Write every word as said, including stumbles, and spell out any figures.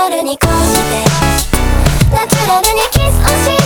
ラルにこうしてナチュラルにキスをし